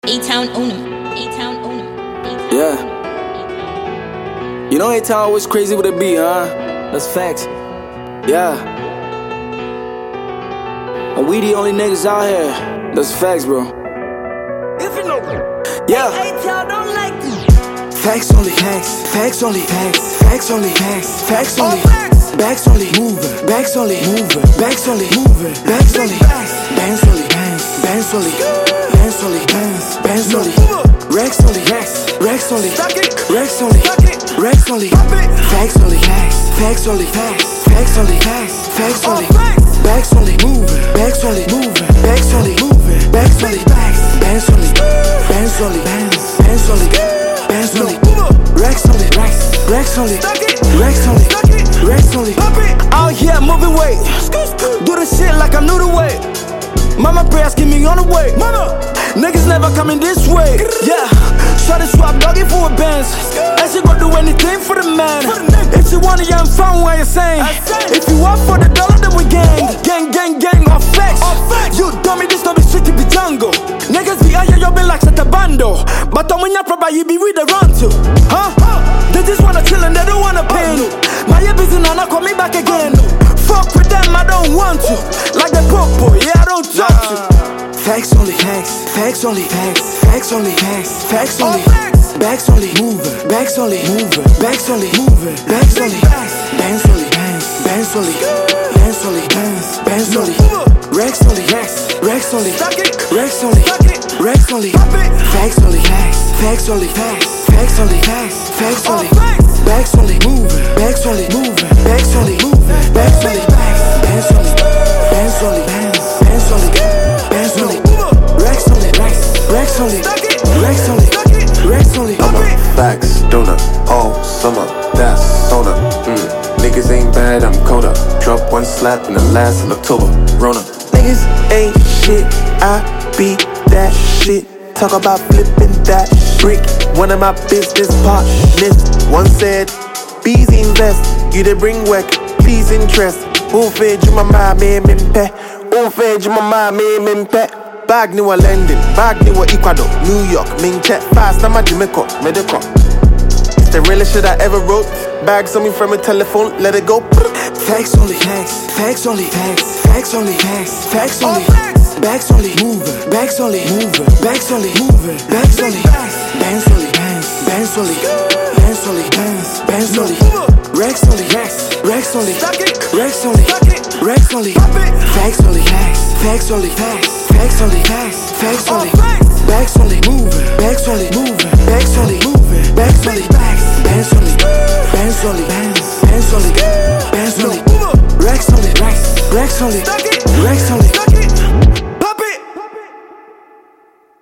A-Town own him. A-Town own him. Yeah. You know A-Town always crazy with a beat, huh? That's facts. Yeah. And we the only niggas out here. That's facts, bro. If you know, yeah. A-Town don't like you. Facts only, facts. Facts only, facts. Facts only, facts. Facts only. facts. Backs only, mover. Backs only, mover. Backs only, mover. Backs only. Bands only, bands. Bands only. Bands only, bands. Bands only. Rex only, Rex. Rex only. Rex only. Rex only. Facts only, facts. Facts only, facts. Facts only, facts. Facts only. Backs only, mover. Backs only, mover. Backs only, mover. Backs only, backs. Bands only. Bands only, bands. Bands only. Bands only. Rex only, Rex. Rex only. Rex only. Rex only. Out here moving weight. Do the shit like I'm new to way. Mama prayers keep me on the way. Niggas never coming this way. Yeah. Shorty swap doggy for a Benz. And she gon' do anything for the man. If she want it, yeah, I'm found where you're saying. If you want for the dollar, then we gang. Gang, gang, gang, off facts. You dummy, this don't be street, it be jungle. Niggas be out here, you been like set a bando. But when you're probably you be with the run to. Huh? They just wanna chill and they don't wanna pay. My busy now, now call me back again. Fuck with them, I don't want to. Like the popo, yeah, I don't talk to. Facts only, facts. Facts only, facts. Facts only, facts. Facts only. Backs only, mover. Backs only, mover. Backs only, mover. Backs only. Bands only, bands. Bands only. Bands only, bands. Bands only. Rex only, Rex. Rex only. Rex only. Rex only. Facts only, facts. Facts only, facts. Facts only, facts. Facts only. Backs only, mover. Backs only, mover. Backs only, mover. Backs only. Bands only. Bands only, bands. Bands only. Bands only. Rex only, Rex. Rex only. Rex only. Rex only. I'm a facts donor all summer. That's on Niggas ain't bad, I'm colder. Drop one slap in the last of October. Rona. Niggas ain't shit, I be that shit. Talk about flipping that brick. One of my business partners once said, Bees invest, you they bring work, please interest. Who fed you my mind, me pay? Who fed you my mind, me pay? Bag new London, bag new Ecuador, New York, Ming check fast, I'm a Jamaica, medical. It's the realest shit I ever wrote. Bags on me from a telephone, let it go. Facts only, facts. Facts only, facts. Facts only, facts. Facts only. Backs only, mover. Backs only, mover. Backs only, mover. Backs only. Bands only, bands. Bands only. Bands only, bands. Bands only. Rex only, Rex. Rex only. Rex only. Rex only. Facts only, facts. Facts only, facts. Facts only, facts. Facts only. Backs only, mover. Backs only, mover. Backs only, mover. Backs only. Bands only. Bands only, bands. Bands only. Bands only. Rex only, Rex. Rex only.